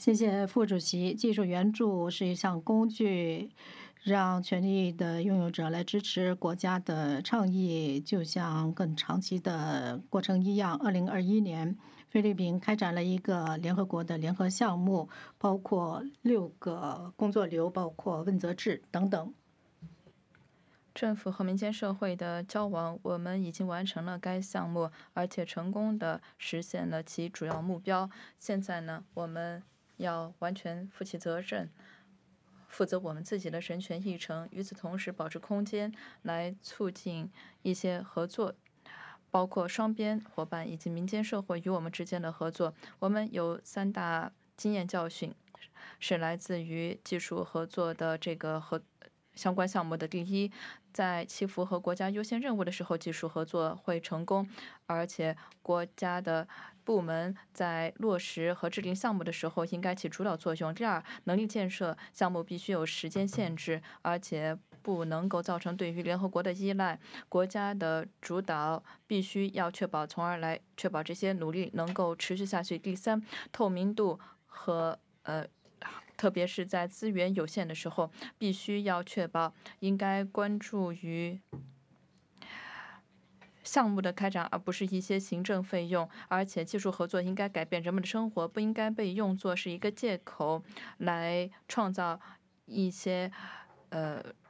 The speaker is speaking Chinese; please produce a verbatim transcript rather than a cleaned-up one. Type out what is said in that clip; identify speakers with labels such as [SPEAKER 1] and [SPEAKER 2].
[SPEAKER 1] 谢谢副主席。技术援助是一项工具，让权利的拥有者来支持国家的倡议，就像更长期的过程一样。二零二一年，菲律宾开展了一个联合国的联合项目，包括六个工作流，包括问责制等等。
[SPEAKER 2] 政府和民间社会的交往，我们已经完成了该项目，而且成功地实现了其主要目标。现在呢，我们要完全负起责任，负责我们自己的人权议程，与此同时保持空间来促进一些合作，包括双边伙伴以及民间社会与我们之间的合作。我们有三大经验教训，是来自于技术合作的这个合相关项目的。第一，在其符合国家优先任务的时候，技术合作会成功，而且国家的部门在落实和制定项目的时候应该起主导作用。第二，能力建设项目必须有时间限制，而且不能够造成对于联合国的依赖，国家的主导必须要确保，从而来确保这些努力能够持续下去。第三，透明度和呃。特别是在资源有限的时候，必须要确保应该关注于项目的开展，而不是一些行政费用。而且技术合作应该改变人们的生活，不应该被用作是一个借口来创造一些呃